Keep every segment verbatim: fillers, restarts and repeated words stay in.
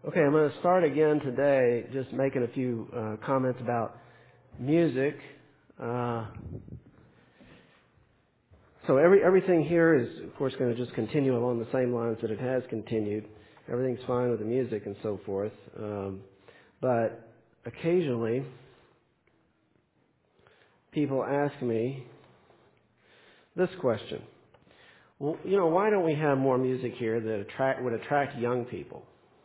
Okay, I'm going to start again today just making a few uh, comments about music. Uh, so every everything here is, of course, going to just continue along the same lines that it has continued. Everything's fine with the music and so forth. Um, but occasionally, people ask me this question. Well, you know, why don't we have more music here that attract, would attract young people?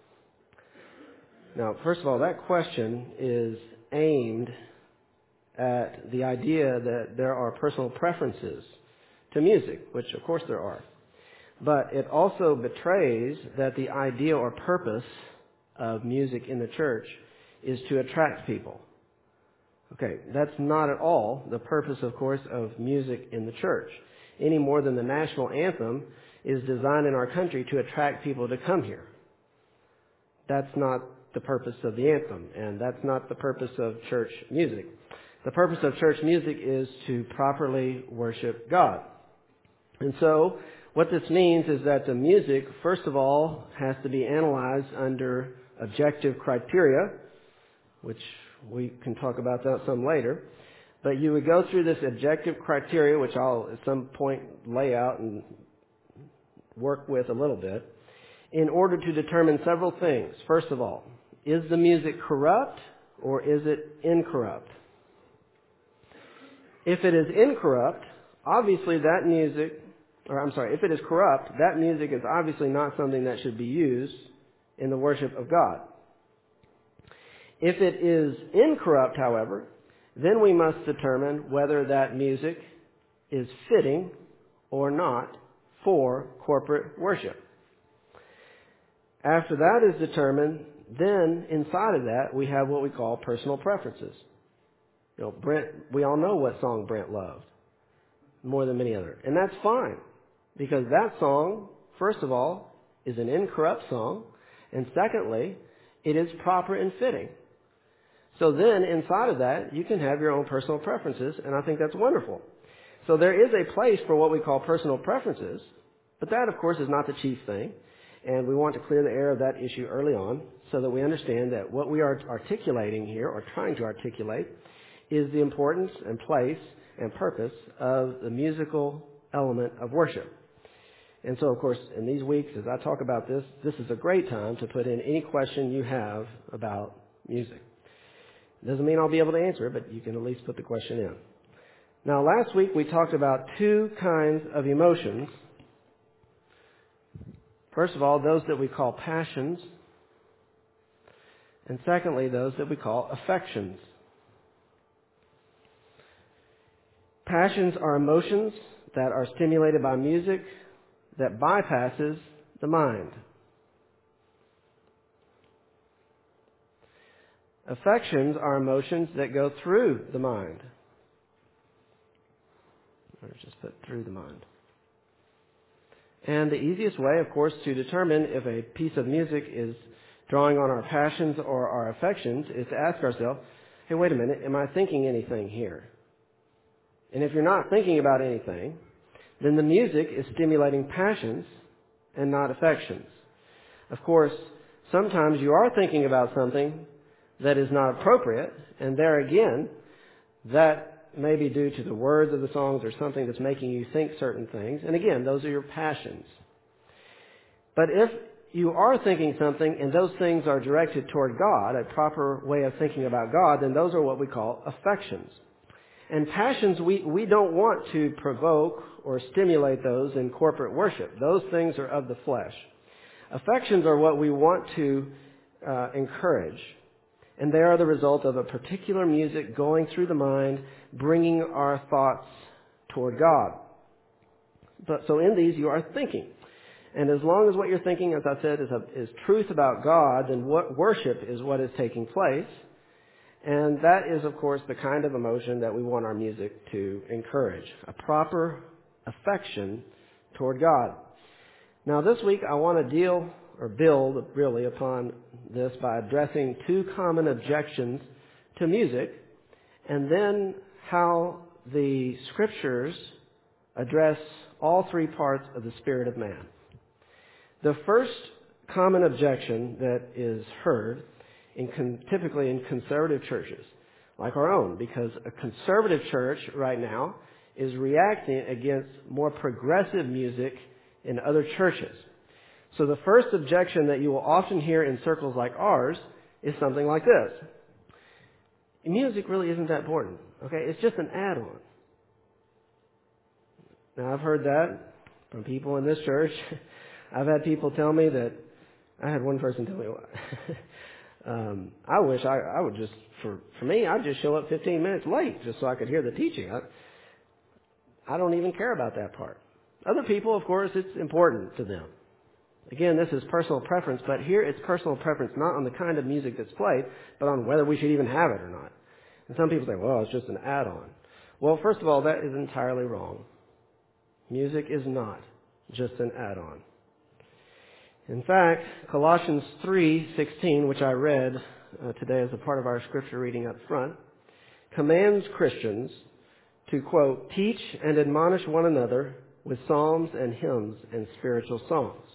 Now, first of all, that question is aimed at the idea that there are personal preferences to music, which of course there are. But it also betrays that the idea or purpose of music in the church is to attract people. Okay, that's not at all the purpose, of course, of music in the church, any more than the national anthem is designed in our country to attract people to come here. That's not the purpose of the anthem, and that's not the purpose of church music. The purpose of church music is to properly worship God. And so, what this means is that the music, first of all, has to be analyzed under objective criteria, which we can talk about that some later. But you would go through this objective criteria, which I'll at some point lay out and work with a little bit, in order to determine several things. First of all, is the music corrupt or is it incorrupt? If it is incorrupt, obviously that music, or I'm sorry, if it is corrupt, that music is obviously not something that should be used in the worship of God. If it is incorrupt, however, then we must determine whether that music is fitting or not for corporate worship. After that is determined, then inside of that we have what we call personal preferences. You know, Brent, we all know what song Brent loved more than many others. And that's fine, because that song, first of all, is an incorrupt song, and secondly, it is proper and fitting. So then inside of that, you can have your own personal preferences, and I think that's wonderful. So there is a place for what we call personal preferences, but that, of course, is not the chief thing. And we want to clear the air of that issue early on so that we understand that what we are articulating here, or trying to articulate, is the importance and place and purpose of the musical element of worship. And so, of course, in these weeks, as I talk about this, this is a great time to put in any question you have about music. It doesn't mean I'll be able to answer it, but you can at least put the question in. Now, last week we talked about two kinds of emotions. First of all, those that we call passions, and secondly, those that we call affections. Passions are emotions that are stimulated by music that bypasses the mind. Affections are emotions that go through the mind. Let's just put through the mind. And the easiest way, of course, to determine if a piece of music is drawing on our passions or our affections is to ask ourselves, hey, wait a minute, am I thinking anything here? And if you're not thinking about anything, then the music is stimulating passions and not affections. Of course, sometimes you are thinking about something that is not appropriate, and there again, that may be due to the words of the songs or something that's making you think certain things. And again, those are your passions. But if you are thinking something and those things are directed toward God, a proper way of thinking about God, then those are what we call affections. And passions, we, we don't want to provoke or stimulate those in corporate worship. Those things are of the flesh. Affections are what we want to uh, encourage. And they are the result of a particular music going through the mind, bringing our thoughts toward God. But so in these, you are thinking. And as long as what you're thinking, as I said, is, a, is truth about God, then what worship is what is taking place. And that is, of course, the kind of emotion that we want our music to encourage. A proper affection toward God. Now, this week, I want to deal or build really upon this by addressing two common objections to music, and then how the Scriptures address all three parts of the spirit of man. The first common objection that is heard in con- typically in conservative churches like our own, because a conservative church right now is reacting against more progressive music in other churches. So the first objection that you will often hear in circles like ours is something like this. Music really isn't that important. Okay, it's just an add-on. Now, I've heard that from people in this church. I've had people tell me that, I had one person tell me, um, I wish I, I would just, for, for me, I'd just show up fifteen minutes late just so I could hear the teaching. I, I don't even care about that part. Other people, of course, it's important to them. Again, this is personal preference, but here it's personal preference not on the kind of music that's played, but on whether we should even have it or not. And some people say, well, it's just an add-on. Well, first of all, that is entirely wrong. Music is not just an add-on. In fact, Colossians three sixteen, which I read uh, today as a part of our scripture reading up front, commands Christians to, quote, teach and admonish one another with psalms and hymns and spiritual songs.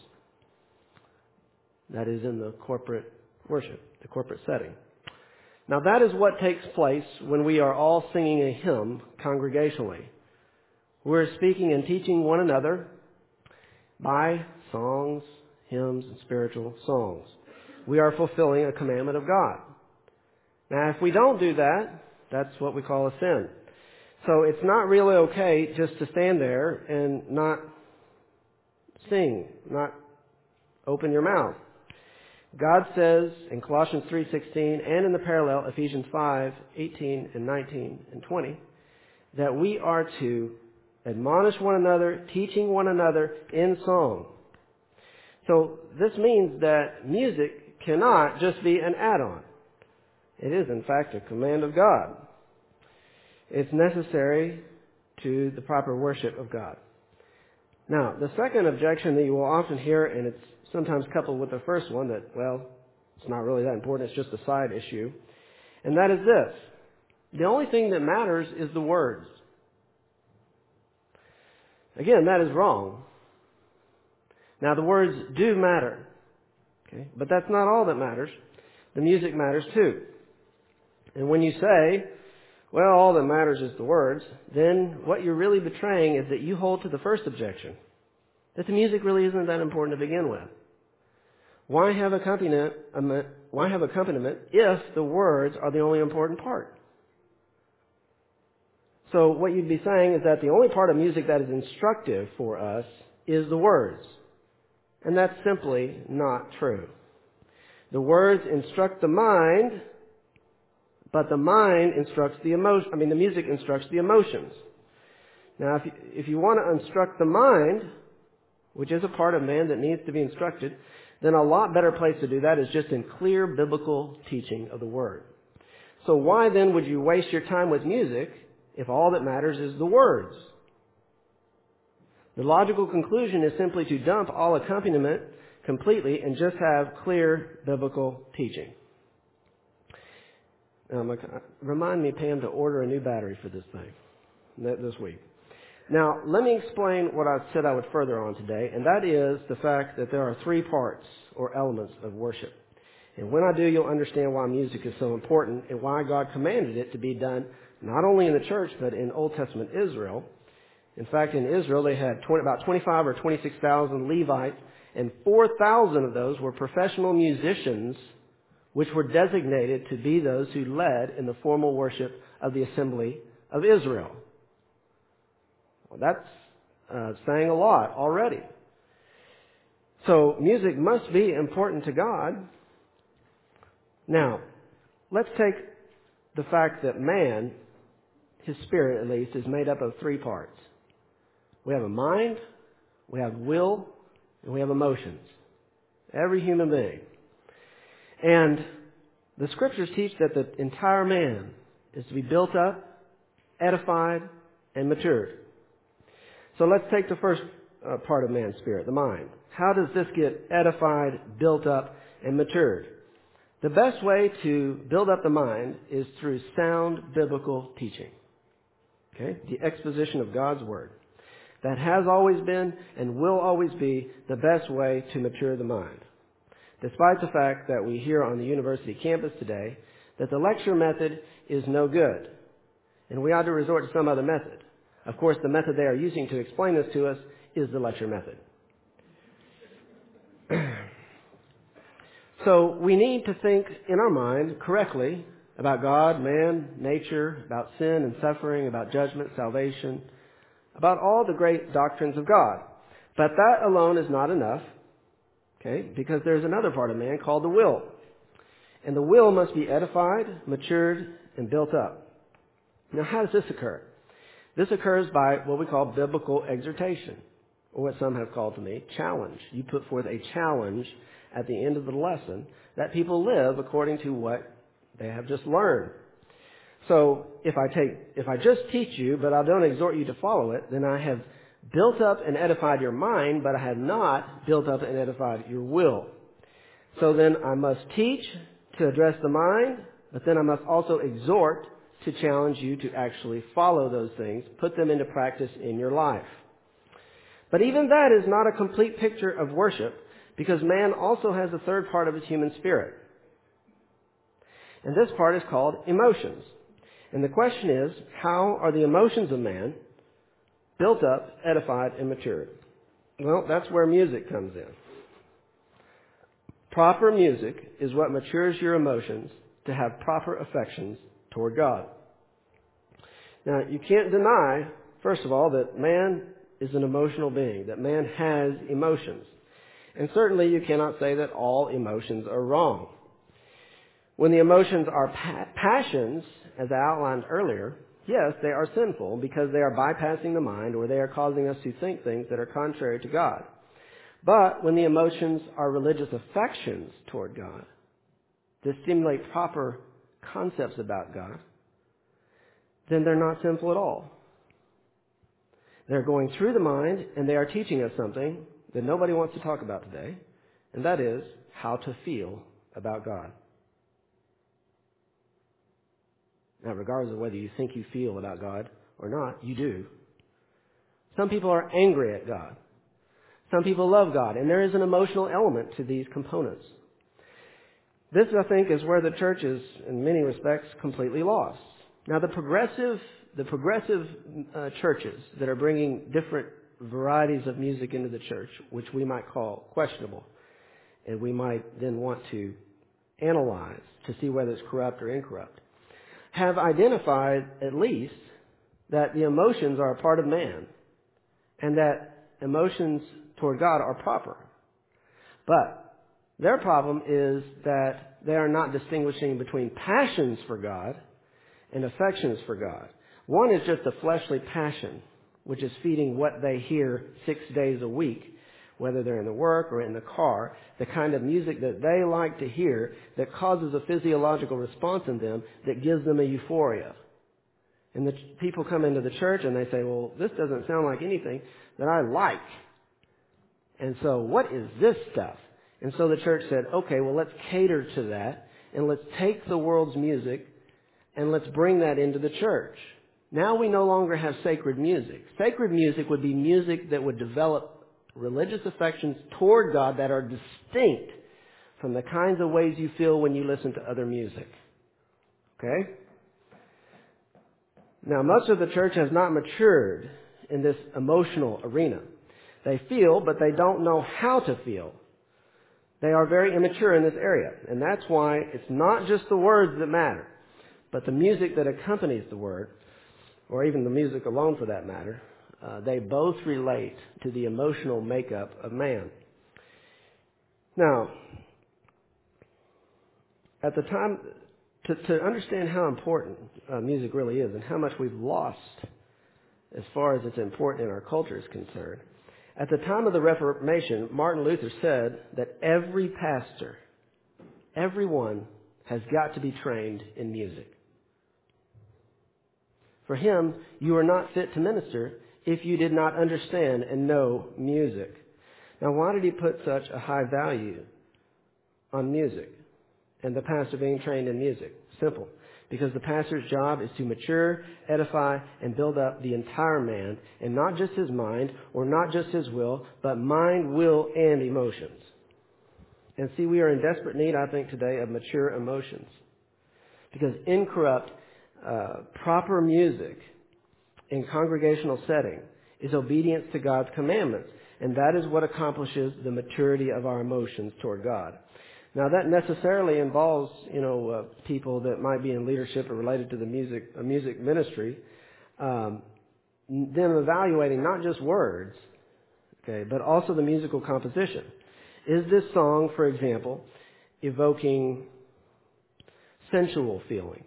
That is in the corporate worship, the corporate setting. Now that is what takes place when we are all singing a hymn congregationally. We're speaking and teaching one another by songs, hymns, and spiritual songs. We are fulfilling a commandment of God. Now if we don't do that, that's what we call a sin. So it's not really okay just to stand there and not sing, not open your mouth. God says in Colossians three sixteen and in the parallel Ephesians five eighteen and nineteen and twenty that we are to admonish one another, teaching one another in song. So this means that music cannot just be an add-on. It is, in fact, a command of God. It's necessary to the proper worship of God. Now, the second objection that you will often hear, and it's sometimes coupled with the first one, that, well, it's not really that important, it's just a side issue, and that is this. The only thing that matters is the words. Again, that is wrong. Now, the words do matter, okay? But that's not all that matters. The music matters too. And when you say, well, all that matters is the words, then what you're really betraying is that you hold to the first objection, that the music really isn't that important to begin with. Why have accompaniment, why have accompaniment if the words are the only important part? So what you'd be saying is that the only part of music that is instructive for us is the words. And that's simply not true. The words instruct the mind, but the mind instructs the emotion. I mean, the music instructs the emotions. Now, if you, if you want to instruct the mind, which is a part of man that needs to be instructed, then a lot better place to do that is just in clear biblical teaching of the Word. So why then would you waste your time with music if all that matters is the words? The logical conclusion is simply to dump all accompaniment completely and just have clear biblical teaching. Um, remind me, Pam, to order a new battery for this thing this week. Now, let me explain what I said I would further on today, and that is the fact that there are three parts or elements of worship. And when I do, you'll understand why music is so important and why God commanded it to be done not only in the church, but in Old Testament Israel. In fact, in Israel, they had twenty, about twenty-five or twenty-six thousand Levites, and four thousand of those were professional musicians, which were designated to be those who led in the formal worship of the assembly of Israel. Well, that's uh, saying a lot already. So music must be important to God. Now, let's take the fact that man, his spirit at least, is made up of three parts. We have a mind, we have will, and we have emotions. Every human being. And the scriptures teach that the entire man is to be built up, edified, and matured. So let's take the first uh, part of man's spirit, the mind. How does this get edified, built up, and matured? The best way to build up the mind is through sound biblical teaching. Okay? The exposition of God's Word. That has always been and will always be the best way to mature the mind. despite the fact that we hear on the university campus today that the lecture method is no good, and we ought to resort to some other method. Of course, the method they are using to explain this to us is the lecture method. So we need to think in our mind correctly about God, man, nature, about sin and suffering, about judgment, salvation, about all the great doctrines of God. But that alone is not enough, okay, because there's another part of man called the will. And the will must be edified, matured, and built up. Now, how does this occur? This occurs by what we call biblical exhortation, or what some have called to me, challenge. You put forth a challenge at the end of the lesson that people live according to what they have just learned. So if I take, if I just teach you, but I don't exhort you to follow it, then I have built up and edified your mind, but I have not built up and edified your will. So then I must teach to address the mind, but then I must also exhort to challenge you to actually follow those things, put them into practice in your life. But even that is not a complete picture of worship, because man also has a third part of his human spirit. And this part is called emotions. And the question is, how are the emotions of man built up, edified, and matured? Well, that's where music comes in. Proper music is what matures your emotions to have proper affections toward God. Now, you can't deny, first of all, that man is an emotional being, that man has emotions. And certainly you cannot say that all emotions are wrong. When the emotions are pa- passions, as I outlined earlier, yes, they are sinful because they are bypassing the mind, or they are causing us to think things that are contrary to God. But when the emotions are religious affections toward God, that stimulate proper concepts about God, then they're not sinful at all. They're going through the mind, and they are teaching us something that nobody wants to talk about today, and that is how to feel about God. Now, regardless of whether you think you feel about God or not, you do. Some people are angry at God. Some people love God, and there is an emotional element to these components. This, I think, is where the church is, in many respects, completely lost. Now, the progressive, the progressive uh, churches that are bringing different varieties of music into the church, which we might call questionable, and we might then want to analyze to see whether it's corrupt or incorrupt, have identified at least that the emotions are a part of man, and that emotions toward God are proper. But their problem is that they are not distinguishing between passions for God and affections for God. One is just a fleshly passion, which is feeding what they hear six days a week, whether they're in the work or in the car, the kind of music that they like to hear that causes a physiological response in them that gives them a euphoria. And the people come into the church and they say, well, this doesn't sound like anything that I like. And so what is this stuff? And so the church said, okay, well, let's cater to that, and let's take the world's music and let's bring that into the church. Now we no longer have sacred music. Sacred music would be music that would develop religious affections toward God that are distinct from the kinds of ways you feel when you listen to other music. Okay? Now, much of the church has not matured in this emotional arena. They feel, but they don't know how to feel. They are very immature in this area. And that's why it's not just the words that matter, but the music that accompanies the word, or even the music alone for that matter. Uh, they both relate to the emotional makeup of man. Now, at the time, to, to understand how important uh, music really is and how much we've lost as far as its importance in our culture is concerned, at the time of the Reformation, Martin Luther said that every pastor, everyone, has got to be trained in music. For him, you are not fit to minister if you did not understand and know music. Now, why did he put such a high value on music and the pastor being trained in music? Simple. Because the pastor's job is to mature, edify, and build up the entire man, and not just his mind or not just his will, but mind, will, and emotions. And see, we are in desperate need, I think, today of mature emotions. Because incorrupt, uh, proper music in congregational setting is obedience to God's commandments. And that is what accomplishes the maturity of our emotions toward God. Now, that necessarily involves, you know, uh, people that might be in leadership or related to the music, uh, music ministry, um, them evaluating not just words, okay, but also the musical composition. Is this song, for example, evoking sensual feelings?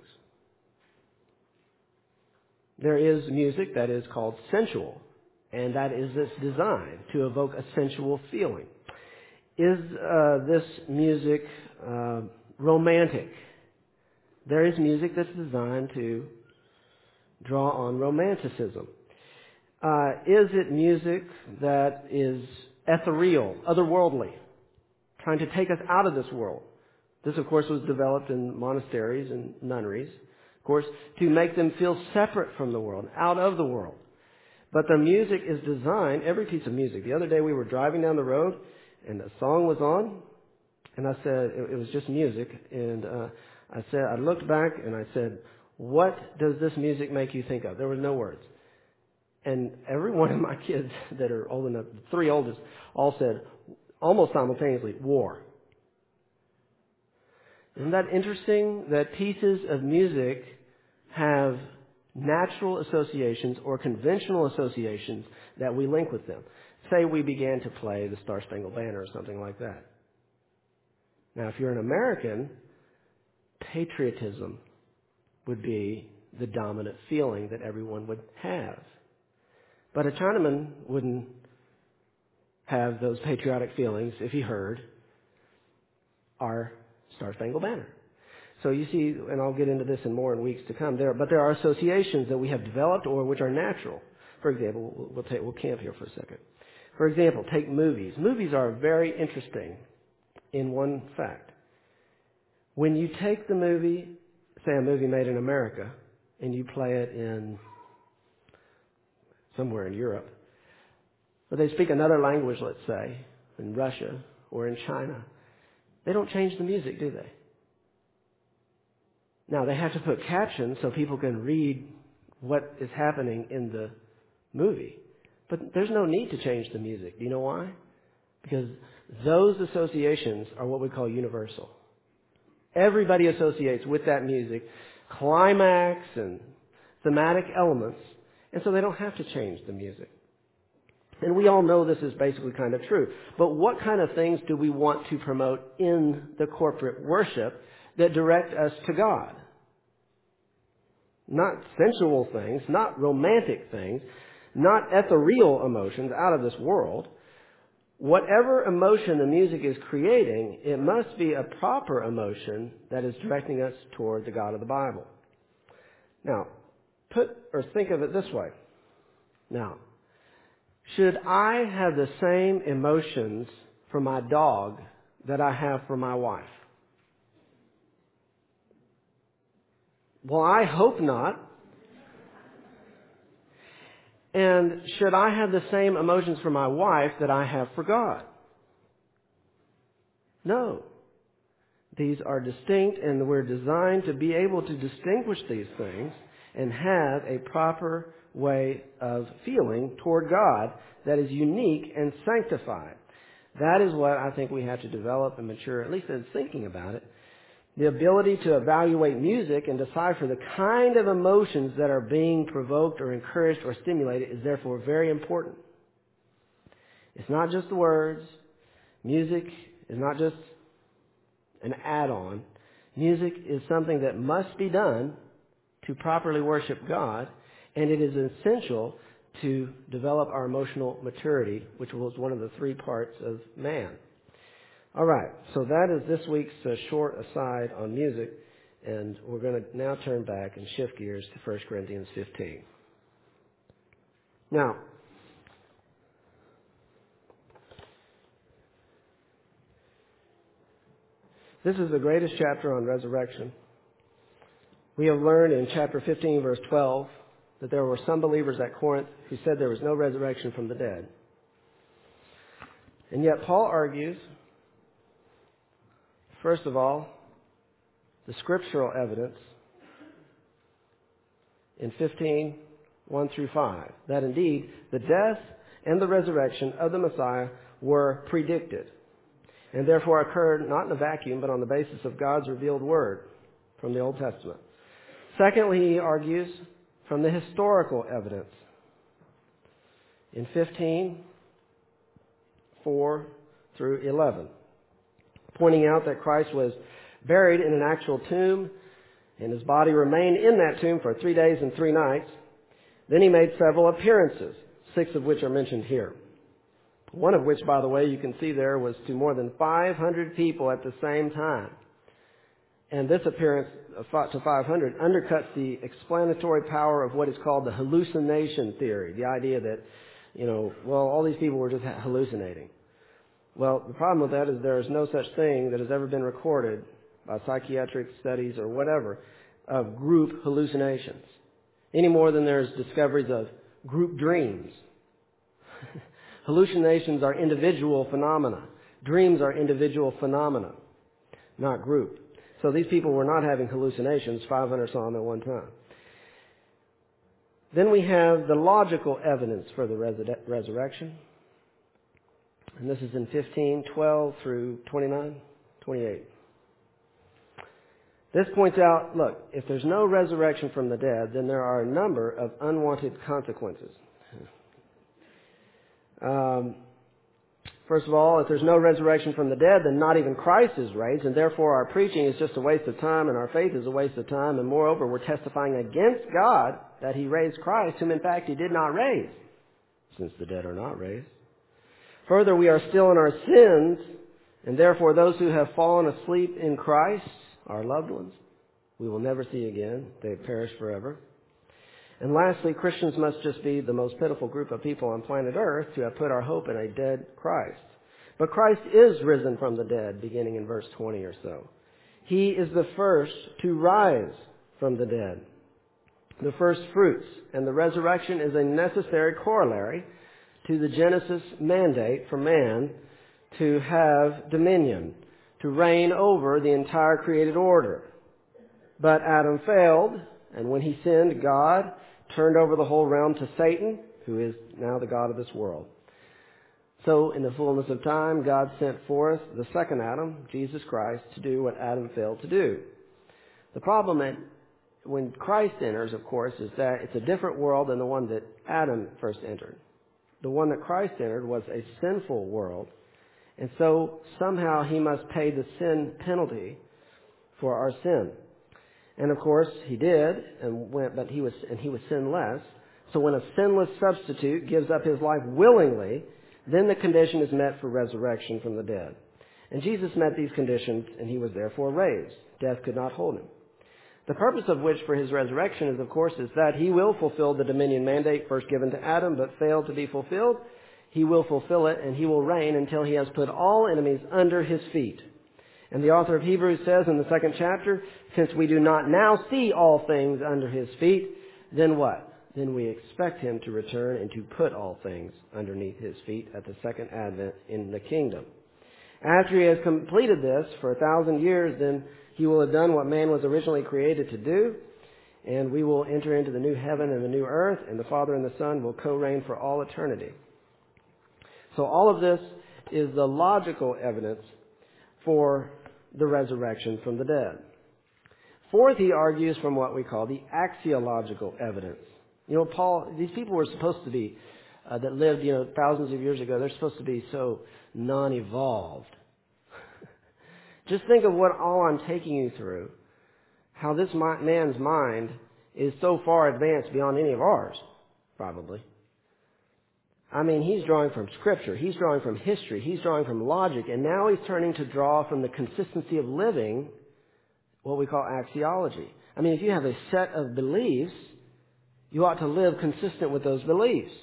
There is music that is called sensual, and that is its design to evoke a sensual feeling. Is uh, this music uh, romantic? There is music that's designed to draw on romanticism. Uh, is it music that is ethereal, otherworldly, trying to take us out of this world? This, of course, was developed in monasteries and nunneries, of course, to make them feel separate from the world, out of the world. But the music is designed, every piece of music. The other day we were driving down the road and a song was on, and I said, it, it was just music, and uh, I said, I looked back and I said, what does this music make you think of? There were no words. And every one of my kids that are old enough, the three oldest, all said, almost simultaneously, war. Isn't that interesting that pieces of music have natural associations or conventional associations that we link with them? Say we began to play the Star Spangled Banner or something like that. Now, if you're an American, patriotism would be the dominant feeling that everyone would have. But a Chinaman wouldn't have those patriotic feelings if he heard our Star Spangled Banner. So you see, and I'll get into this in more in weeks to come, there, but there are associations that we have developed or which are natural. For example, we'll, we'll, take, we'll camp here for a second. For example, take movies. Movies are very interesting in one fact. When you take the movie, say a movie made in America, and you play it in somewhere in Europe, but they speak another language, let's say, in Russia or in China, they don't change the music, do they? Now, they have to put captions so people can read what is happening in the movie. But there's no need to change the music. Do you know why? Because those associations are what we call universal. Everybody associates with that music climax and thematic elements, and so they don't have to change the music. And we all know this is basically kind of true. But what kind of things do we want to promote in the corporate worship that direct us to God? Not sensual things, not romantic things, not ethereal emotions out of this world. Whatever emotion the music is creating, it must be a proper emotion that is directing us toward the God of the Bible. Now, put or think of it this way. Now, should I have the same emotions for my dog that I have for my wife? Well, I hope not. And should I have the same emotions for my wife that I have for God? No. These are distinct, and we're designed to be able to distinguish these things and have a proper way of feeling toward God that is unique and sanctified. That is what I think we have to develop and mature, at least in thinking about it. The ability to evaluate music and decipher the kind of emotions that are being provoked or encouraged or stimulated is therefore very important. It's not just the words. Music is not just an add-on. Music is something that must be done to properly worship God, and it is essential to develop our emotional maturity, which was one of the three parts of man. All right, so that is this week's uh, short aside on music, and we're going to now turn back and shift gears to First Corinthians fifteen. Now, this is the greatest chapter on resurrection. We have learned in chapter fifteen, verse twelve, that there were some believers at Corinth who said there was no resurrection from the dead. And yet Paul argues First of all, the scriptural evidence in fifteen, one through five, that indeed the death and the resurrection of the Messiah were predicted, and therefore occurred not in a vacuum, but on the basis of God's revealed word from the Old Testament. Secondly, he argues from the historical evidence in fifteen, four through eleven, pointing out that Christ was buried in an actual tomb, and his body remained in that tomb for three days and three nights. Then he made several appearances, six of which are mentioned here. One of which, by the way, you can see there was to more than five hundred people at the same time. And this appearance to five hundred undercuts the explanatory power of what is called the hallucination theory, the idea that, you know, well, all these people were just hallucinating. Well, the problem with that is there is no such thing that has ever been recorded by psychiatric studies or whatever of group hallucinations, any more than there's discoveries of group dreams. Hallucinations are individual phenomena. Dreams are individual phenomena, not group. So these people were not having hallucinations. five hundred saw them at one time. Then we have the logical evidence for the resur- resurrection. And this is in fifteen, twelve through twenty-nine, twenty-eight. This points out, look, if there's no resurrection from the dead, then there are a number of unwanted consequences. Um, first of all, if there's no resurrection from the dead, then not even Christ is raised, and therefore our preaching is just a waste of time, and our faith is a waste of time, and moreover, we're testifying against God that he raised Christ, whom in fact he did not raise, since the dead are not raised. Further, we are still in our sins, and therefore those who have fallen asleep in Christ, our loved ones, we will never see again. They have perished forever. And lastly, Christians must just be the most pitiful group of people on planet Earth to have put our hope in a dead Christ. But Christ is risen from the dead, beginning in verse twenty or so. He is the first to rise from the dead, the first fruits, and the resurrection is a necessary corollary to the Genesis mandate for man to have dominion, to reign over the entire created order. But Adam failed, and when he sinned, God turned over the whole realm to Satan, who is now the god of this world. So, in the fullness of time, God sent forth the second Adam, Jesus Christ, to do what Adam failed to do. The problem that when Christ enters, of course, is that it's a different world than the one that Adam first entered. The one that Christ entered was a sinful world, and so somehow he must pay the sin penalty for our sin. And of course, he did, and went, but he was, and he was sinless. So when a sinless substitute gives up his life willingly, then the condition is met for resurrection from the dead. And Jesus met these conditions, and he was therefore raised. Death could not hold him. The purpose of which for his resurrection is, of course, is that he will fulfill the dominion mandate first given to Adam, but failed to be fulfilled. He will fulfill it, and he will reign until he has put all enemies under his feet. And the author of Hebrews says in the second chapter, since we do not now see all things under his feet, then what? Then we expect him to return and to put all things underneath his feet at the second advent in the kingdom. After he has completed this for a thousand years, then he will have done what man was originally created to do, and we will enter into the new heaven and the new earth, and the Father and the Son will co-reign for all eternity. So all of this is the logical evidence for the resurrection from the dead. Fourth, he argues from what we call the axiological evidence. You know, Paul, these people were supposed to be, uh, that lived, you know, thousands of years ago, they're supposed to be so non-evolved. Just think of what all I'm taking you through, how this man's mind is so far advanced beyond any of ours, probably. I mean, he's drawing from Scripture, he's drawing from history, he's drawing from logic, and now he's turning to draw from the consistency of living, what we call axiology. I mean, if you have a set of beliefs, you ought to live consistent with those beliefs.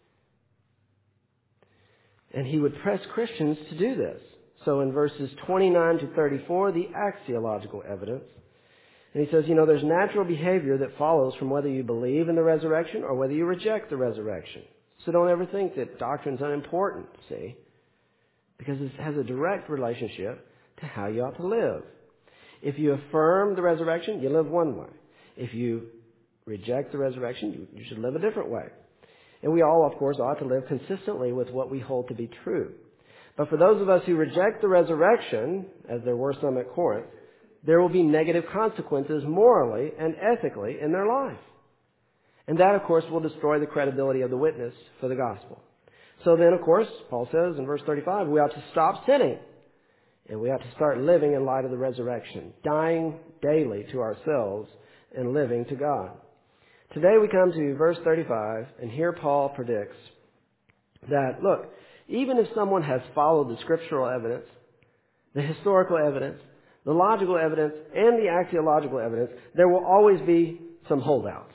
And he would press Christians to do this. So in verses twenty-nine to thirty-four, the axiological evidence. And he says, you know, there's natural behavior that follows from whether you believe in the resurrection or whether you reject the resurrection. So don't ever think that doctrine's unimportant, see? Because it has a direct relationship to how you ought to live. If you affirm the resurrection, you live one way. If you reject the resurrection, you, you should live a different way. And we all, of course, ought to live consistently with what we hold to be true. But for those of us who reject the resurrection, as there were some at Corinth, there will be negative consequences morally and ethically in their life. And that, of course, will destroy the credibility of the witness for the gospel. So then, of course, Paul says in verse thirty-five, we ought to stop sinning. And we ought to start living in light of the resurrection, dying daily to ourselves and living to God. Today we come to verse thirty-five, and here Paul predicts that, look, even if someone has followed the scriptural evidence, the historical evidence, the logical evidence, and the axiological evidence, there will always be some holdouts.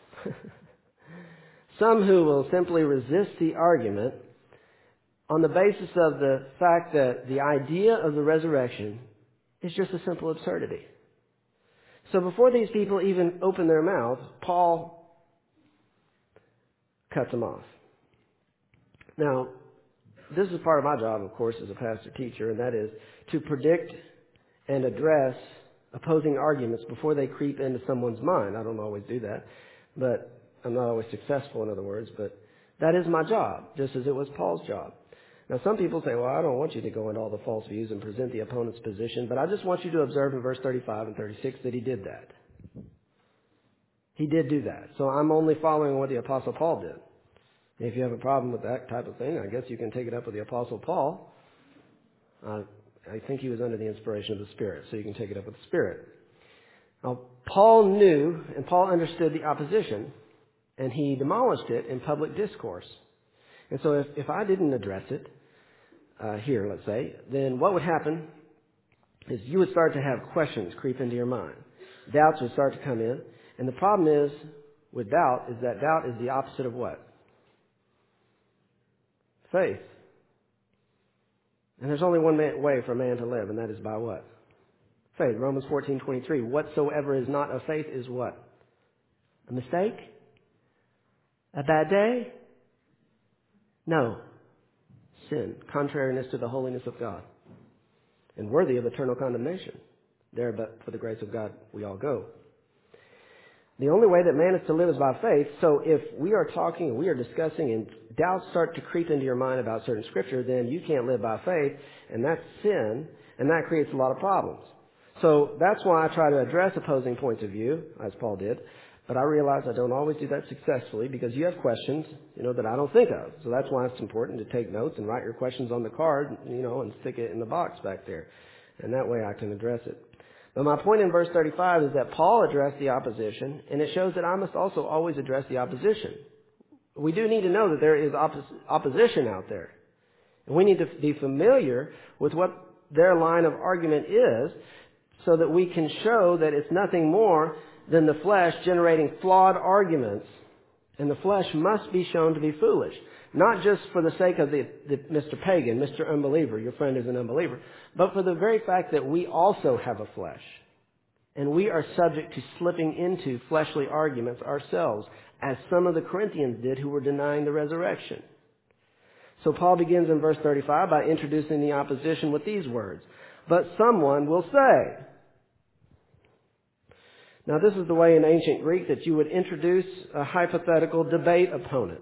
Some who will simply resist the argument on the basis of the fact that the idea of the resurrection is just a simple absurdity. So before these people even open their mouths, Paul cuts them off. Now, this is part of my job, of course, as a pastor teacher, and that is to predict and address opposing arguments before they creep into someone's mind. I don't always do that, but I'm not always successful, in other words, but that is my job, just as it was Paul's job. Now, some people say, well, I don't want you to go into all the false views and present the opponent's position, but I just want you to observe in verse thirty-five and thirty-six that he did that. He did do that. So I'm only following what the Apostle Paul did. If you have a problem with that type of thing, I guess you can take it up with the Apostle Paul. Uh, I think he was under the inspiration of the Spirit, so you can take it up with the Spirit. Now, Paul knew and Paul understood the opposition, and he demolished it in public discourse. And so if, if I didn't address it, uh, here, let's say, then what would happen is you would start to have questions creep into your mind. Doubts would start to come in. And the problem is, with doubt, is that doubt is the opposite of what? Faith. And there's only one man, way for a man to live, and that is by what? Faith. Romans fourteen twenty-three. Whatsoever is not of faith is what? A mistake? A bad day? No. Sin. Contrariness to the holiness of God. And worthy of eternal condemnation. There, but for the grace of God, we all go. The only way that man is to live is by faith. So if we are talking, we are discussing, and doubts start to creep into your mind about certain scripture, then you can't live by faith, and that's sin, and that creates a lot of problems. So that's why I try to address opposing points of view, as Paul did. But I realize I don't always do that successfully because you have questions, you know, that I don't think of. So that's why it's important to take notes and write your questions on the card, you know, and stick it in the box back there. And that way I can address it. But my point in verse thirty-five is that Paul addressed the opposition, and it shows that I must also always address the opposition. We do need to know that there is oppos- opposition out there. And we need to be familiar with what their line of argument is so that we can show that it's nothing more than the flesh generating flawed arguments. And the flesh must be shown to be foolish. Not just for the sake of the, the Mister Pagan, Mister Unbeliever, your friend is an unbeliever, but for the very fact that we also have a flesh. And we are subject to slipping into fleshly arguments ourselves, as some of the Corinthians did who were denying the resurrection. So Paul begins in verse thirty-five by introducing the opposition with these words. But someone will say. Now, this is the way in ancient Greek that you would introduce a hypothetical debate opponent.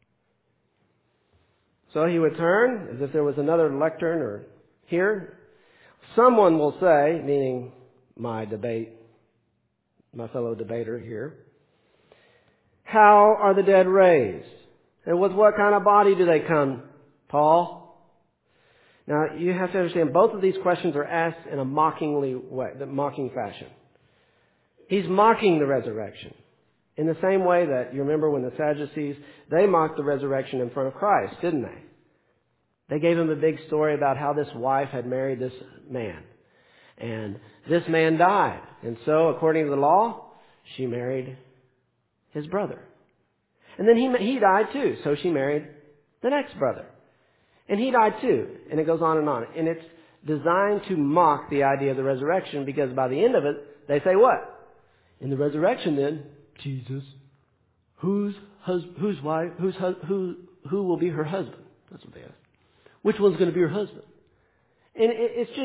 So he would turn, as if there was another lectern or here. Someone will say, meaning my debate, my fellow debater here, how are the dead raised? And with what kind of body do they come, Paul? Now, you have to understand, both of these questions are asked in a mockingly way, the mocking fashion. He's mocking the resurrection. In the same way that, you remember when the Sadducees, they mocked the resurrection in front of Christ, didn't they? They gave him a big story about how this wife had married this man. And this man died. And so, according to the law, she married his brother. And then he, he died too. So she married the next brother. And he died too. And it goes on and on. And it's designed to mock the idea of the resurrection, because by the end of it, they say what? In the resurrection then, Jesus, whose hus- whose wife, whose hus- who who will be her husband? That's what they ask. Which one's going to be her husband? And it, it's just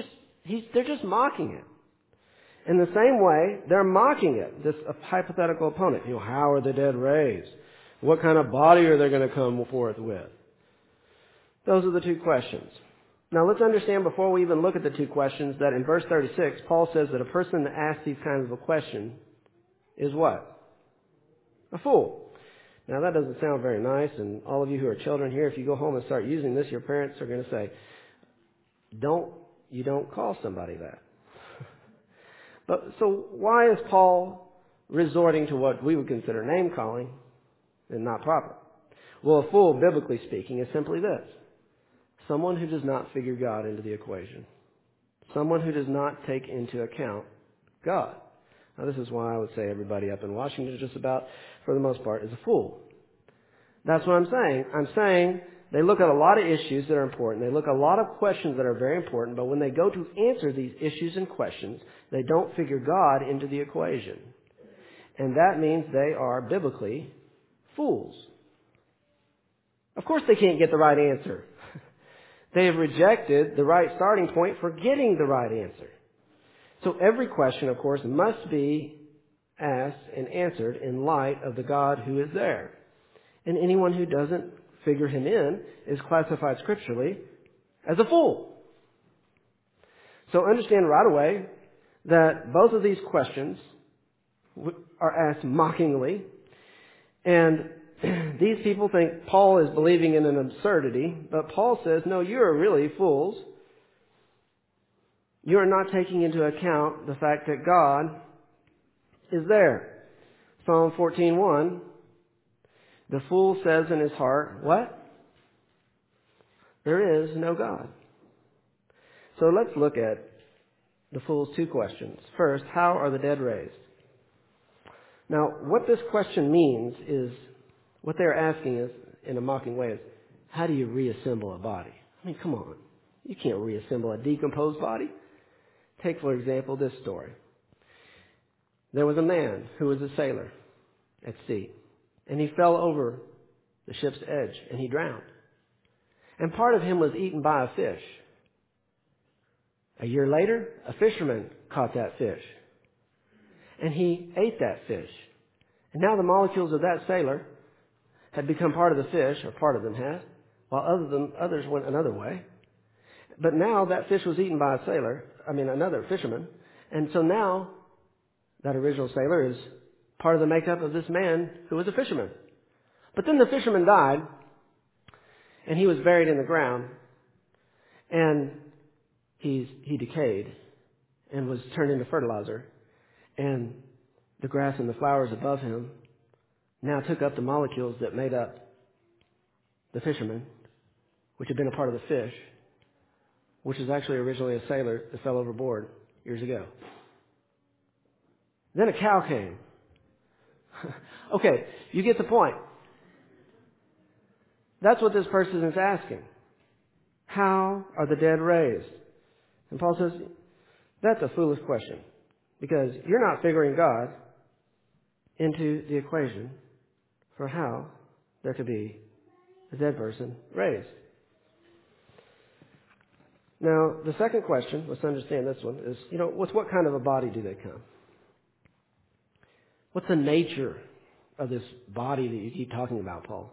He's, they're just mocking it. In the same way, they're mocking it, this hypothetical opponent. You know, how are the dead raised? What kind of body are they going to come forth with? Those are the two questions. Now let's understand before we even look at the two questions that in verse thirty-six, Paul says that a person that asks these kinds of a question is what? A fool. Now that doesn't sound very nice, and all of you who are children here, if you go home and start using this, your parents are going to say, don't, you don't call somebody that. But so why is Paul resorting to what we would consider name calling and not proper? Well, a fool, biblically speaking, is simply this. Someone who does not figure God into the equation. Someone who does not take into account God. Now, this is why I would say everybody up in Washington, just about, for the most part, is a fool. That's what I'm saying. I'm saying they look at a lot of issues that are important. They look at a lot of questions that are very important, but when they go to answer these issues and questions, they don't figure God into the equation. And that means they are, biblically, fools. Of course they can't get the right answer. They have rejected the right starting point for getting the right answer. So every question, of course, must be asked and answered in light of the God who is there. And anyone who doesn't figure him in is classified scripturally as a fool. So understand right away that both of these questions are asked mockingly, and these people think Paul is believing in an absurdity, but Paul says, no, you are really fools. You are not taking into account the fact that God is there. Psalm fourteen one, the fool says in his heart, what? There is no God. So let's look at the fool's two questions. First, how are the dead raised? Now, what this question means is, what they're asking is, in a mocking way, is, how do you reassemble a body? I mean, come on. You can't reassemble a decomposed body. Take, for example, this story. There was a man who was a sailor at sea, and he fell over the ship's edge, and he drowned. And part of him was eaten by a fish. A year later, a fisherman caught that fish, and he ate that fish. And now the molecules of that sailor had become part of the fish, or part of them had, while other than others went another way. But now that fish was eaten by a sailor, I mean another fisherman, and so now that original sailor is part of the makeup of this man who was a fisherman. But then the fisherman died, and he was buried in the ground, and he's, he decayed and was turned into fertilizer, and the grass and the flowers above him now took up the molecules that made up the fisherman, which had been a part of the fish, which was actually originally a sailor that fell overboard years ago. Then a cow came. Okay, you get the point. That's what this person is asking. How are the dead raised? And Paul says, that's a foolish question, because you're not figuring God into the equation for how there could be a dead person raised. Now, the second question, let's understand this one, is, you know, with what kind of a body do they come? What's the nature of this body that you keep talking about, Paul?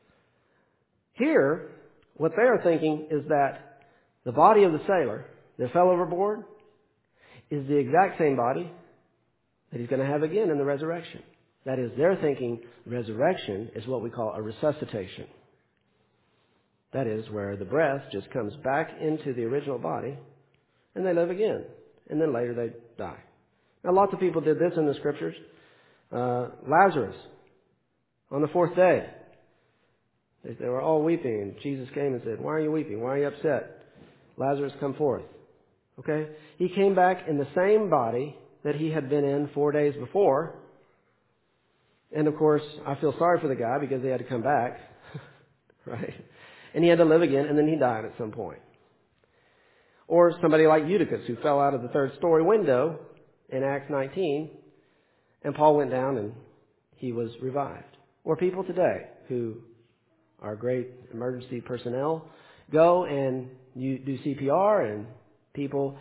Here, what they are thinking is that the body of the sailor that fell overboard is the exact same body that he's going to have again in the resurrection. That is, they're thinking resurrection is what we call a resuscitation. That is, where the breath just comes back into the original body and they live again. And then later they die. Now, lots of people did this in the scriptures. Uh, Lazarus, on the fourth day, they, they were all weeping, and Jesus came and said, why are you weeping? Why are you upset? Lazarus, come forth. Okay? He came back in the same body that he had been in four days before. And of course, I feel sorry for the guy because he had to come back. Right? And he had to live again, and then he died at some point. Or somebody like Eutychus, who fell out of the third story window in Acts nineteen, and Paul went down and he was revived. Or people today who are great emergency personnel go and you do C P R, and people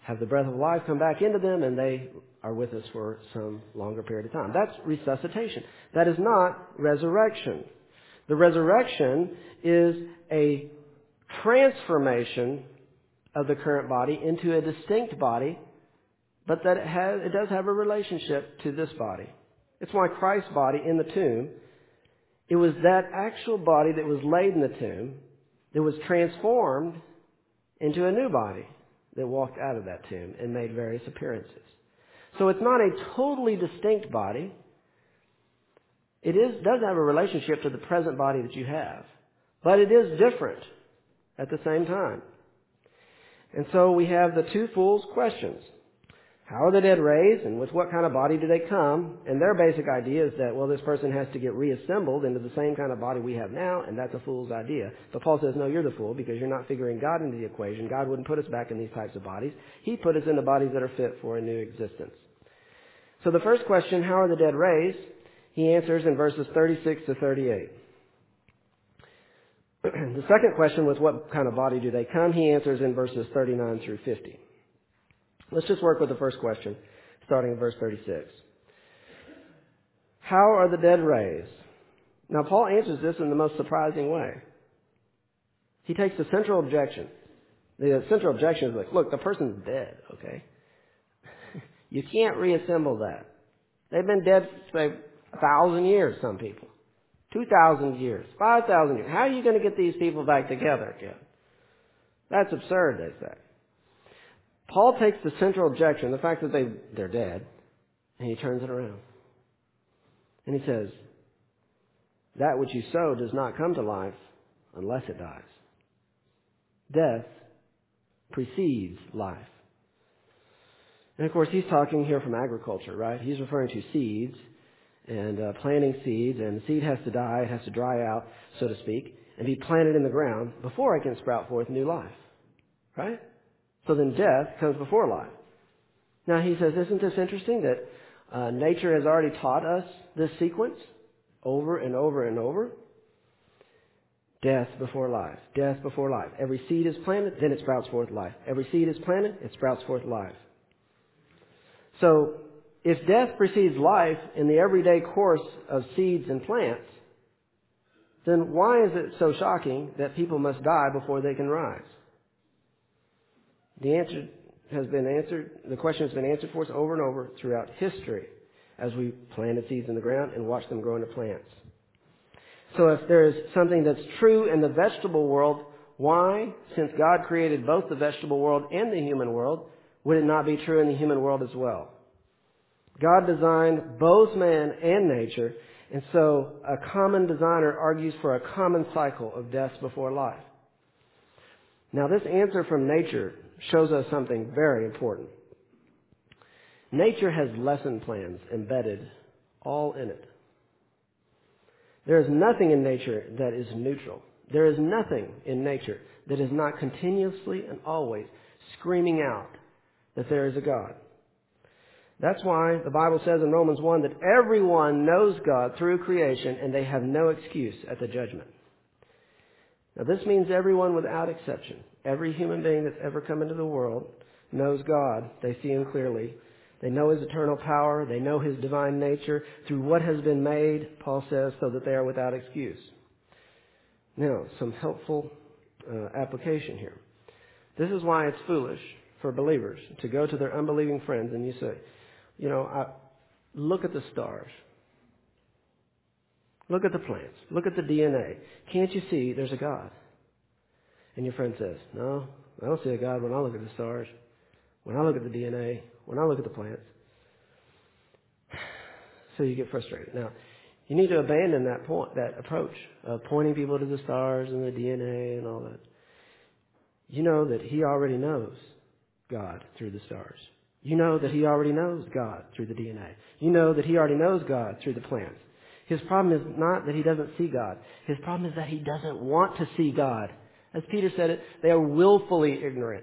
have the breath of life come back into them, and they are with us for some longer period of time. That's resuscitation. That is not resurrection. The resurrection is a transformation of the current body into a distinct body, but that it, has, it does have a relationship to this body. It's why Christ's body in the tomb, it was that actual body that was laid in the tomb that was transformed into a new body that walked out of that tomb and made various appearances. So it's not a totally distinct body. It is does have a relationship to the present body that you have, but it is different at the same time. And so we have the two fools' questions. How are the dead raised, and with what kind of body do they come? And their basic idea is that, well, this person has to get reassembled into the same kind of body we have now, and that's a fool's idea. But Paul says, no, you're the fool, because you're not figuring God into the equation. God wouldn't put us back in these types of bodies. He put us into bodies that are fit for a new existence. So the first question, how are the dead raised? He answers in verses thirty-six to thirty-eight. The second question, with what kind of body do they come? He answers in verses thirty-nine through fifty. Let's just work with the first question, starting in verse thirty-six. How are the dead raised? Now, Paul answers this in the most surprising way. He takes the central objection. The central objection is like, look, the person's dead, okay? You can't reassemble that. They've been dead, say, a thousand years, some people. Two thousand years, five thousand years. How are you going to get these people back together again? That's absurd, they say. Paul takes the central objection, the fact that they, they're dead, and he turns it around. And he says, that which you sow does not come to life unless it dies. Death precedes life. And of course, he's talking here from agriculture, right? He's referring to seeds and uh, planting seeds, and the seed has to die, it has to dry out, so to speak, and be planted in the ground before it can sprout forth new life, right? So then death comes before life. Now he says, isn't this interesting that uh, nature has already taught us this sequence over and over and over? Death before life, death before life. Every seed is planted, then it sprouts forth life. Every seed is planted, it sprouts forth life. So if death precedes life in the everyday course of seeds and plants, then why is it so shocking that people must die before they can rise? The answer has been answered, the question has been answered for us over and over throughout history as we planted seeds in the ground and watched them grow into plants. So if there is something that's true in the vegetable world, why, since God created both the vegetable world and the human world, would it not be true in the human world as well? God designed both man and nature, and so a common designer argues for a common cycle of death before life. Now, this answer from nature shows us something very important. Nature has lesson plans embedded all in it. There is nothing in nature that is neutral. There is nothing in nature that is not continuously and always screaming out that there is a God. That's why the Bible says in Romans one that everyone knows God through creation and they have no excuse at the judgment. Now this means everyone without exception. Every human being that's ever come into the world knows God. They see Him clearly. They know His eternal power. They know His divine nature through what has been made, Paul says, so that they are without excuse. Now, some helpful uh, application here. This is why it's foolish for believers to go to their unbelieving friends and you say, you know, I, look at the stars. Look at the plants. Look at the D N A. Can't you see there's a God? And your friend says, no, I don't see a God when I look at the stars, when I look at the D N A, when I look at the plants. So you get frustrated. Now, you need to abandon that point, that approach of pointing people to the stars and the D N A and all that. You know that He already knows God through the stars. You know that He already knows God through the D N A. You know that He already knows God through the plants. His problem is not that He doesn't see God. His problem is that He doesn't want to see God. As Peter said it, they are willfully ignorant.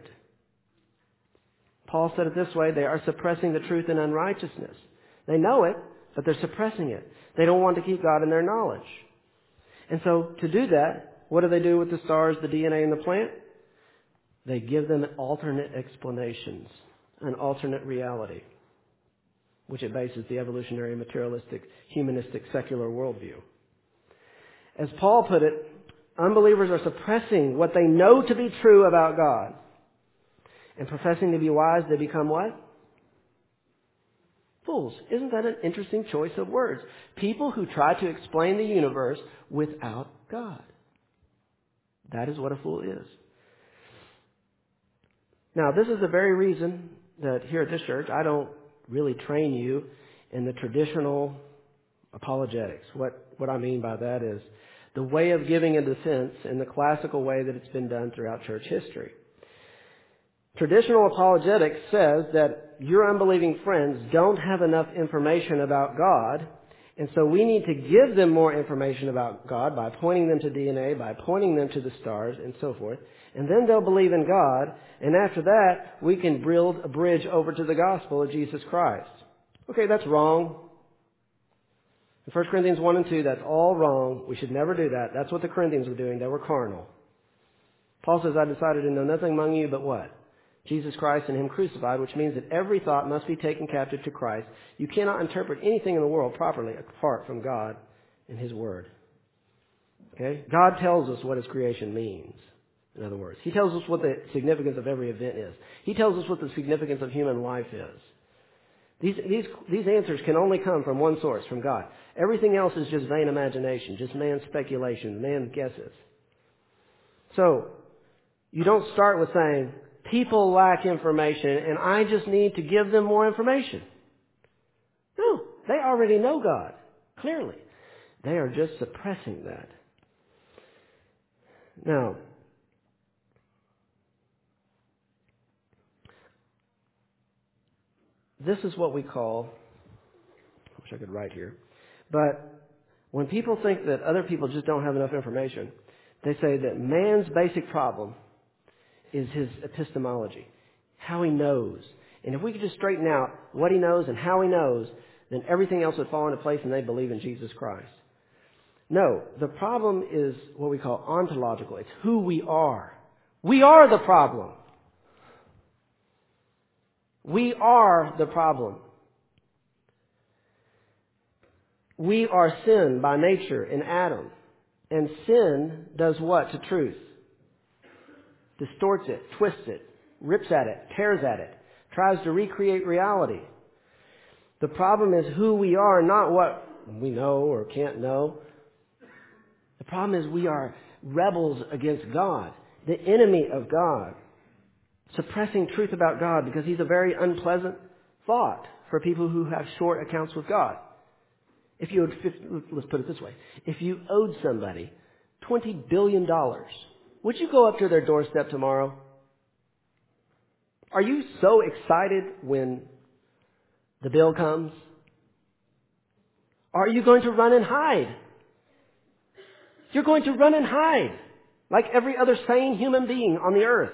Paul said it this way, they are suppressing the truth in unrighteousness. They know it, but they're suppressing it. They don't want to keep God in their knowledge. And so to do that, what do they do with the stars, the D N A, and the plant? They give them alternate explanations an alternate reality, which it bases the evolutionary, materialistic, humanistic, secular worldview. As Paul put it, unbelievers are suppressing what they know to be true about God. And professing to be wise, they become what? Fools. Isn't that an interesting choice of words? People who try to explain the universe without God. That is what a fool is. Now, this is the very reason that here at this church, I don't really train you in the traditional apologetics. What, what I mean by that is the way of giving a defense in the classical way that it's been done throughout church history. Traditional apologetics says that your unbelieving friends don't have enough information about God, and so we need to give them more information about God by pointing them to D N A, by pointing them to the stars, and so forth, and then they'll believe in God, and after that, we can build a bridge over to the gospel of Jesus Christ. Okay, that's wrong. In First Corinthians one and two, that's all wrong. We should never do that. That's what the Corinthians were doing. They were carnal. Paul says, I decided to know nothing among you but what? Jesus Christ and Him crucified, which means that every thought must be taken captive to Christ. You cannot interpret anything in the world properly apart from God and His Word. Okay? God tells us what His creation means. In other words, He tells us what the significance of every event is. He tells us what the significance of human life is. These, these, these answers can only come from one source, from God. Everything else is just vain imagination, just man's speculation, man's guesses. So, you don't start with saying, people lack information and I just need to give them more information. No, they already know God, clearly. They are just suppressing that. Now, this is what we call, I wish I could write here, but when people think that other people just don't have enough information, they say that man's basic problem is his epistemology, how he knows. And if we could just straighten out what he knows and how he knows, then everything else would fall into place and they believe in Jesus Christ. No, the problem is what we call ontological. It's who we are. We are the problem. We are the problem. We are sin by nature in Adam. And sin does what to truth? Distorts it, twists it, rips at it, tears at it, tries to recreate reality. The problem is who we are, not what we know or can't know. The problem is we are rebels against God, the enemy of God, suppressing truth about God because He's a very unpleasant thought for people who have short accounts with God. If you would, let's put it this way, if you owed somebody twenty billion dollars, would you go up to their doorstep tomorrow? Are you so excited when the bill comes? Are you going to run and hide? You're going to run and hide like every other sane human being on the earth.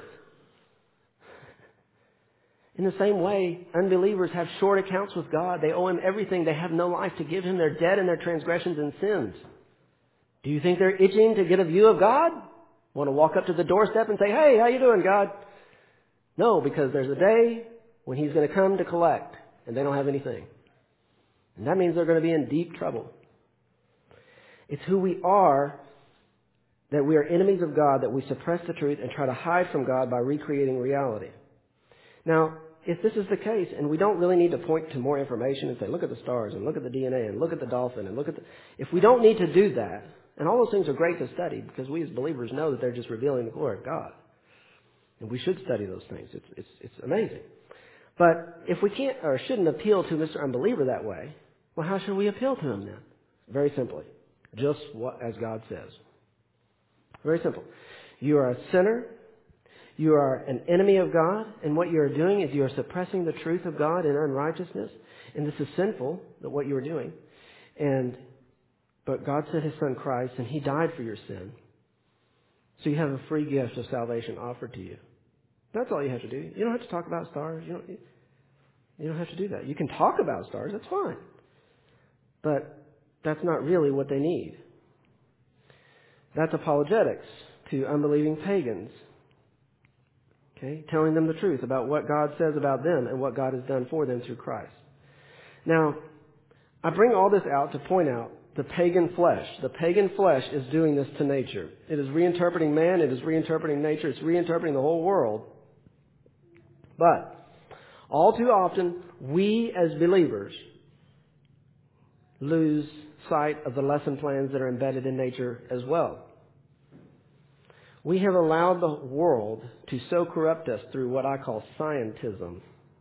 In the same way, unbelievers have short accounts with God. They owe Him everything. They have no life to give Him. They're dead in their transgressions and sins. Do you think they're itching to get a view of God? Want to walk up to the doorstep and say, hey, how you doing, God? No, because there's a day when He's going to come to collect, and they don't have anything. And that means they're going to be in deep trouble. It's who we are, that we are enemies of God, that we suppress the truth and try to hide from God by recreating reality. Now, if this is the case, and we don't really need to point to more information and say, look at the stars and look at the D N A and look at the dolphin and look at the... If we don't need to do that, and all those things are great to study because we as believers know that they're just revealing the glory of God. And we should study those things. It's, it's, it's amazing. But if we can't or shouldn't appeal to Mister Unbeliever that way, well, how should we appeal to him then? Very simply. Just what as God says. Very simple. You are a sinner. You are an enemy of God, and what you are doing is you are suppressing the truth of God in unrighteousness, and this is sinful, that what you are doing. And but God sent His Son Christ, and He died for your sin. So you have a free gift of salvation offered to you. That's all you have to do. You don't have to talk about stars. You don't, you don't have to do that. You can talk about stars. That's fine. But that's not really what they need. That's apologetics to unbelieving pagans. Okay? Telling them the truth about what God says about them and what God has done for them through Christ. Now, I bring all this out to point out the pagan flesh. The pagan flesh is doing this to nature. It is reinterpreting man. It is reinterpreting nature. It's reinterpreting the whole world. But all too often, we as believers lose sight of the lesson plans that are embedded in nature as well. We have allowed the world to so corrupt us through what I call scientism.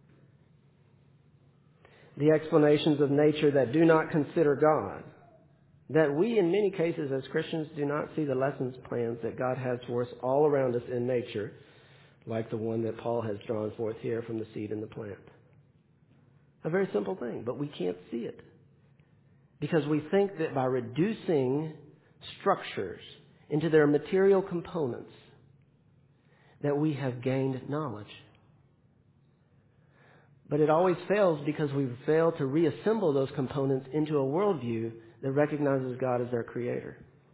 The explanations of nature that do not consider God. That we, in many cases as Christians, do not see the lessons plans that God has for us all around us in nature, like the one that Paul has drawn forth here from the seed and the plant. A very simple thing, but we can't see it. Because we think that by reducing structures into their material components, that we have gained knowledge. But it always fails because we fail to reassemble those components into a worldview that recognizes God as their creator.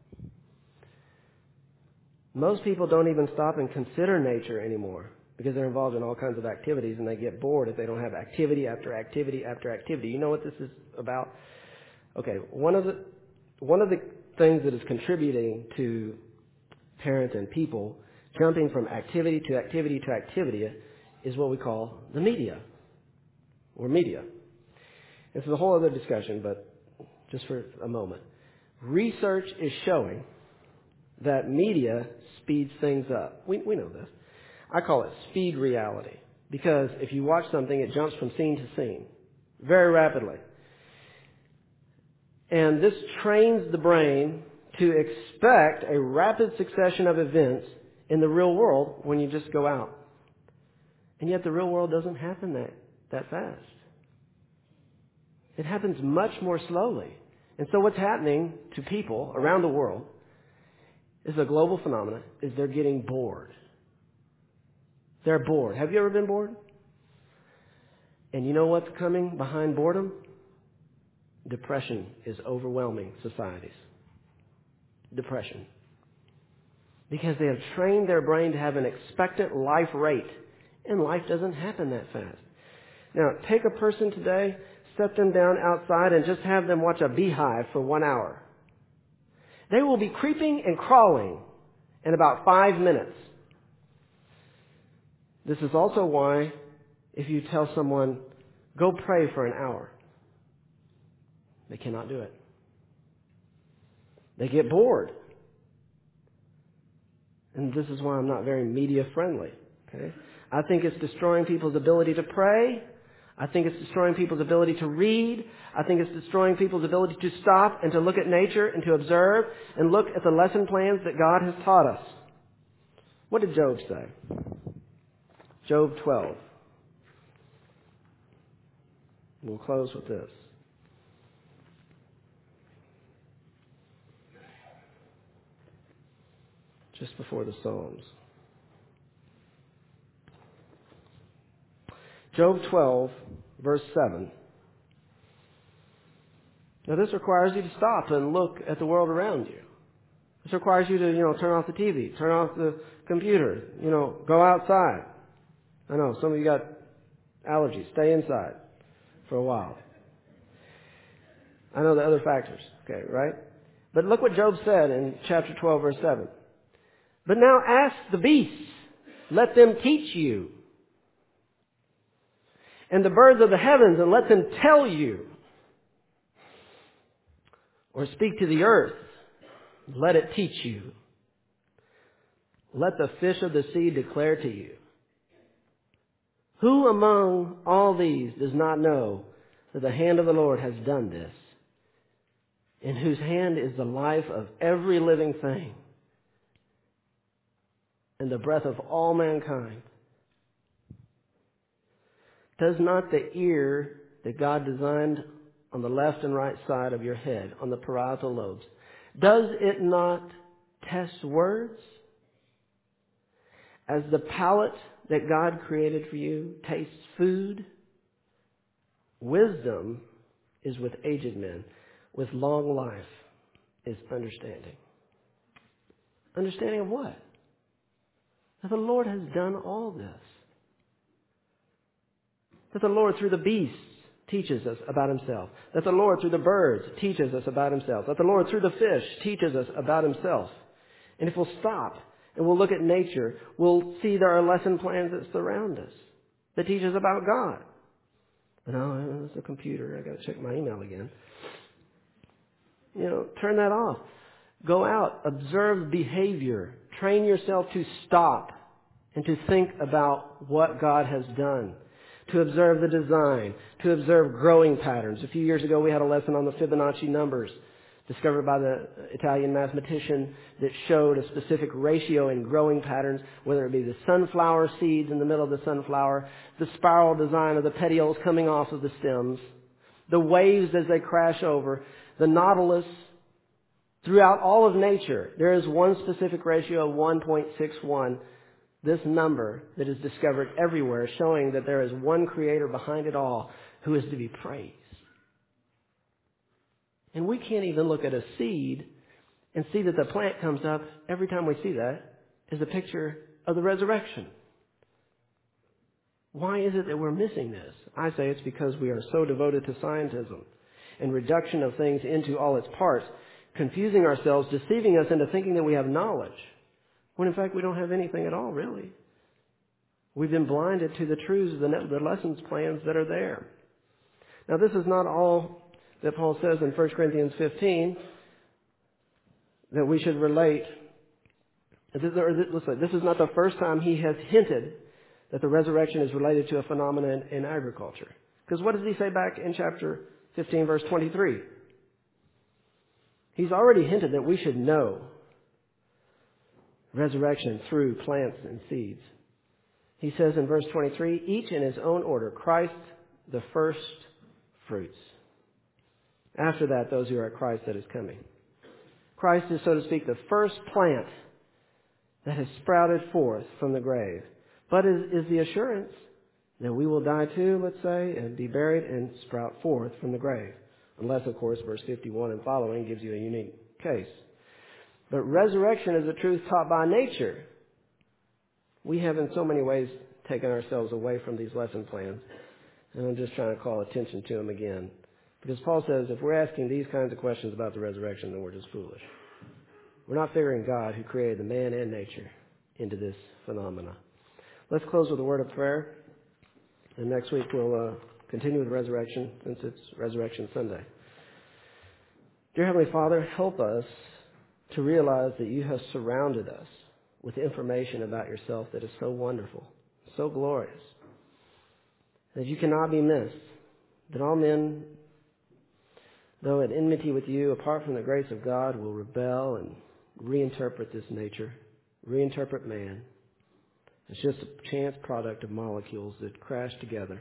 Most people don't even stop and consider nature anymore because they're involved in all kinds of activities and they get bored if they don't have activity after activity after activity. You know what this is about? Okay, one of the one of the things that is contributing to parents and people jumping from activity to activity to activity is what we call the media, or media. This is a whole other discussion, but just for a moment. Research is showing that media speeds things up. We, we know this. I call it speed reality, because if you watch something, it jumps from scene to scene very rapidly. And this trains the brain to expect a rapid succession of events in the real world when you just go out. And yet the real world doesn't happen that, that fast. It happens much more slowly. And so what's happening to people around the world is a global phenomenon, is they're getting bored. They're bored. Have you ever been bored? And you know what's coming behind boredom? Depression is overwhelming societies. Depression. Because they have trained their brain to have an expectant life rate. And life doesn't happen that fast. Now, take a person today, set them down outside, and just have them watch a beehive for one hour. They will be creeping and crawling in about five minutes. This is also why, if you tell someone, go pray for an hour, they cannot do it. They get bored. And this is why I'm not very media friendly. Okay? I think it's destroying people's ability to pray. I think it's destroying people's ability to read. I think it's destroying people's ability to stop and to look at nature and to observe and look at the lesson plans that God has taught us. What did Job say? Job twelve. We'll close with this. Just before the Psalms. Job twelve, verse seven. Now this requires you to stop and look at the world around you. This requires you to, you know, turn off the T V, turn off the computer, you know, go outside. I know, some of you got allergies. Stay inside for a while. I know the other factors, okay, right? But look what Job said in chapter twelve, verse seven. But now ask the beasts, let them teach you. And the birds of the heavens, and let them tell you. Or speak to the earth, let it teach you. Let the fish of the sea declare to you. Who among all these does not know that the hand of the Lord has done this, in whose hand is the life of every living thing, and the breath of all mankind? Does not the ear that God designed on the left and right side of your head, on the parietal lobes, does it not test words? As the palate that God created for you tastes food, wisdom is with aged men. With long life is understanding. Understanding of what? That the Lord has done all this. That the Lord through the beasts teaches us about himself. That the Lord through the birds teaches us about himself. That the Lord through the fish teaches us about himself. And if we'll stop and we'll look at nature, we'll see there are lesson plans that surround us that teach us about God. But no, it's a computer. I got to check my email again. You know, turn that off. Go out, observe behavior, train yourself to stop and to think about what God has done, to observe the design, to observe growing patterns. A few years ago, we had a lesson on the Fibonacci numbers discovered by the Italian mathematician that showed a specific ratio in growing patterns, whether it be the sunflower seeds in the middle of the sunflower, the spiral design of the petioles coming off of the stems, the waves as they crash over, the nautilus. Throughout all of nature, there is one specific ratio of one point six one, this number that is discovered everywhere, showing that there is one creator behind it all who is to be praised. And we can't even look at a seed and see that the plant comes up every time we see that as a picture of the resurrection. Why is it that we're missing this? I say it's because we are so devoted to scientism and reduction of things into all its parts, confusing ourselves, deceiving us into thinking that we have knowledge, when in fact we don't have anything at all, really. We've been blinded to the truths of the, the lessons plans that are there. Now, this is not all that Paul says in First Corinthians fifteen that we should relate. This, or this, listen, this is not the first time he has hinted that the resurrection is related to a phenomenon in agriculture. Because what does he say back in chapter fifteen, verse twenty-three? He's already hinted that we should know resurrection through plants and seeds. He says in verse twenty-three, each in his own order, Christ the first fruits. After that, those who are at Christ that is coming. Christ is, so to speak, the first plant that has sprouted forth from the grave. But is, is the assurance that we will die too, let's say, and be buried and sprout forth from the grave. Unless, of course, verse fifty-one and following gives you a unique case. But resurrection is a truth taught by nature. We have in so many ways taken ourselves away from these lesson plans. And I'm just trying to call attention to them again. Because Paul says if we're asking these kinds of questions about the resurrection, then we're just foolish. We're not figuring God, who created the man and nature, into this phenomena. Let's close with a word of prayer. And next week we'll uh, continue with resurrection, since it's Resurrection Sunday. Dear Heavenly Father, help us to realize that you have surrounded us with information about yourself that is so wonderful, so glorious, that you cannot be missed, that all men, though at enmity with you, apart from the grace of God, will rebel and reinterpret this nature, reinterpret man. It's just a chance product of molecules that crash together.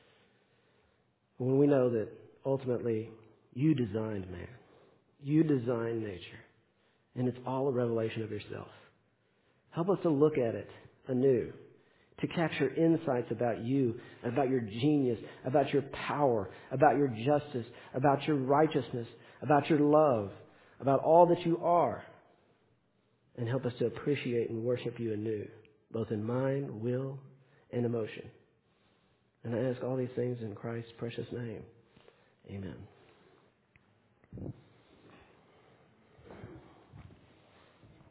When we know that ultimately you designed man, you designed nature, and it's all a revelation of yourself. Help us to look at it anew, to capture insights about you, about your genius, about your power, about your justice, about your righteousness, about your love, about all that you are, and help us to appreciate and worship you anew, both in mind, will, and emotion. And I ask all these things in Christ's precious name. Amen.